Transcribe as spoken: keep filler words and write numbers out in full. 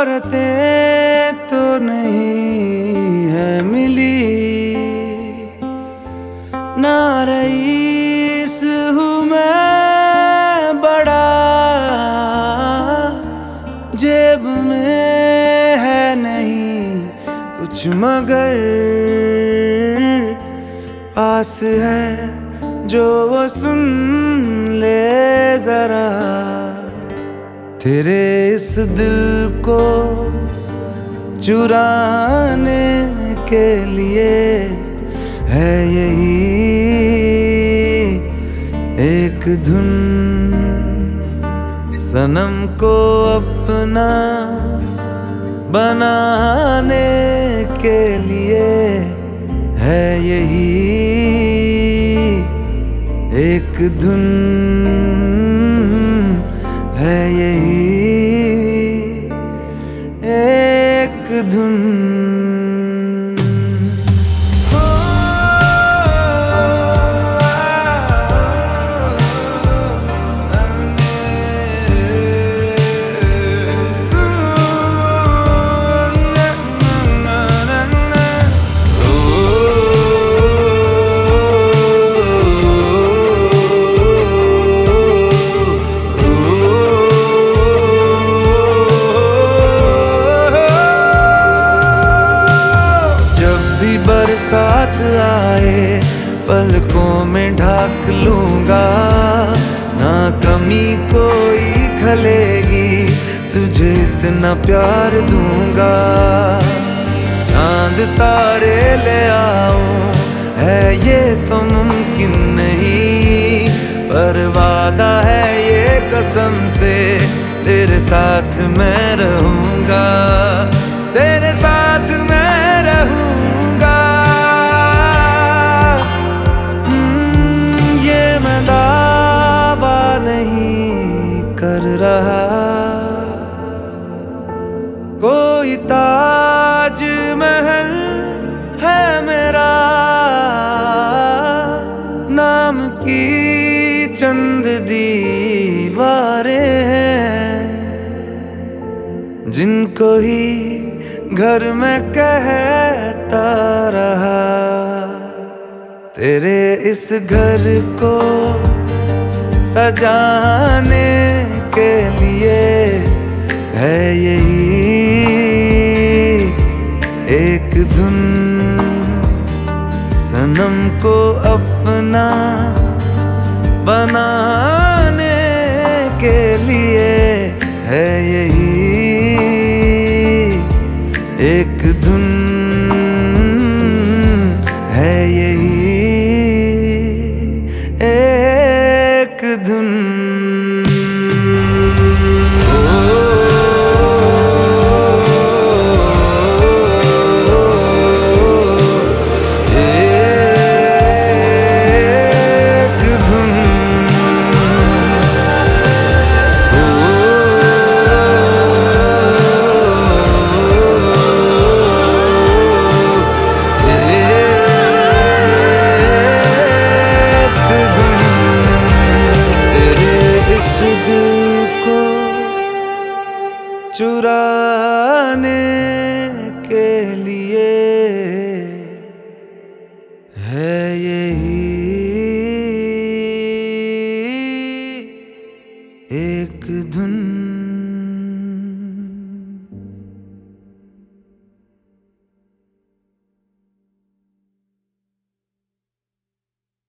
औरतें तो नहीं है मिली, ना रईस हूँ मैं बड़ा, जेब में है नहीं कुछ मगर पास है जो वो सुन ले जरा। तेरे इस दिल को चुराने के लिए है यही एक धुन, सनम को अपना बनाने के लिए है यही एक धुन, है यही एक धुन। बरसात आए पलकों में ढाक लूंगा, ना कमी कोई खलेगी, तुझे इतना प्यार दूंगा। चांद तारे ले आऊं है ये तो मुमकिन नहीं, पर वादा है ये कसम से तेरे साथ मैं रहूंगा, तेरे साथ मैं रहूंगा। कर रहा कोई ताज महल है मेरा, नाम की चंद दीवारें हैं जिनको ही घर में कहता रहा। तेरे इस घर को सजाने के लिए है यही एक धुन, सनम को अपना बनाने के लिए है यही एक धुन, है यही एक धुन। चुरा